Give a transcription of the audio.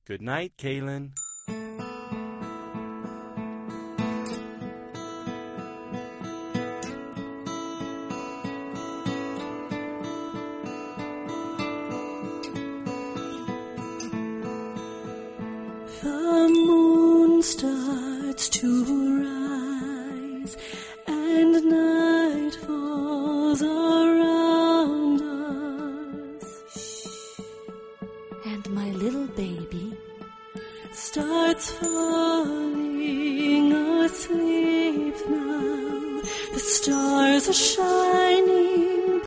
Good night, Kaylin. The moon starts to rise, and night falls around us. And my little baby starts falling asleep now. The stars are shining